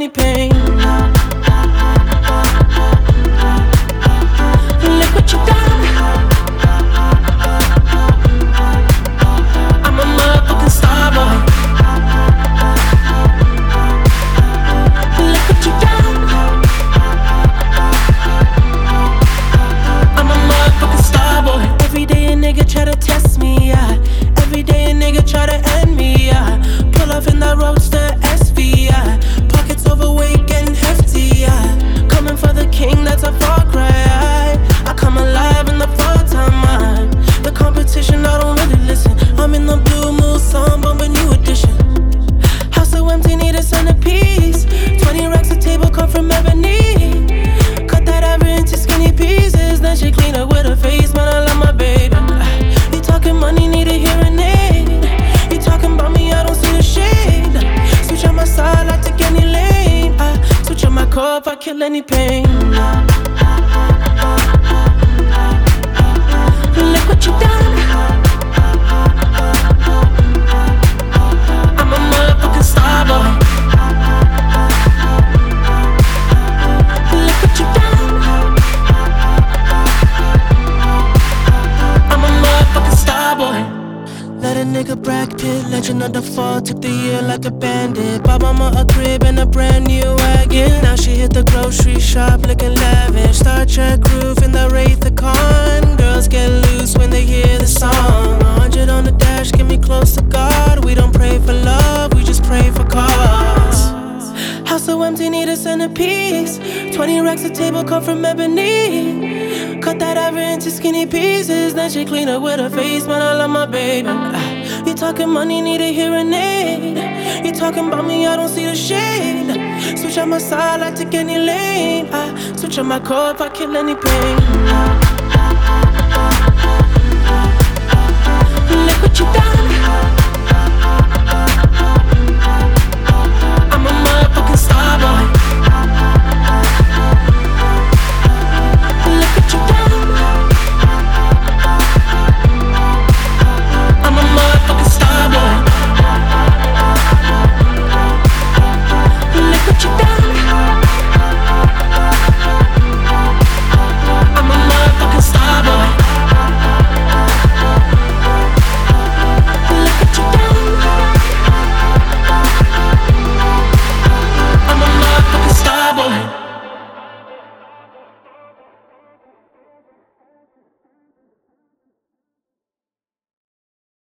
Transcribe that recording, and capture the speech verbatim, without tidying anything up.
any pain. Look what you done. I'm a motherfucking star boy. Look what you done. I'm a motherfucking star boy. Every day a nigga try to test me, yeah. Every day a nigga try to end me, yeah. Pull off in that roadster S V, yeah. Pockets overweight, getting hefty, yeah. Coming for the king, that's a far cry. I come alive in the fall time, man. The competition, I don't really listen. I'm in the blue mood, song, bumping new edition. House so empty, need a centerpiece. Twenty racks a table, come from ebony. Cut that ever into skinny pieces. Then she clean up with her face, man, I love my baby. You talking money, need a hearing aid. You talking about me, I don't see the shade. Switch on my side, I take any lane. I switch on my core if I kill any pain. Look what you done. I'm a motherfucking star boy. Look what you done. I'm a motherfucking star boy. Let a nigga Brad Pitt, legend of the fall, took the year like a bandit. Bought mama a crib and a brand new wagon. Now she hit the grocery shop looking lavish. Star Trek roof in the Wraith the Con. Girls get loose when they hear the song. A hundred on the dash, get me close to God. We don't pray for love, we just pray for cause. House so empty, need a centerpiece. Twenty racks a table, come from ebony. Cut that ever into skinny pieces. Then she clean up with her face, man, I love my baby. You talking money, need a hearing aid. You talking about me, I don't see the shade. Switch on my side, I take any lane. I switch on my core if I kill any pain. Look what you done. I'm a motherfucking star boy.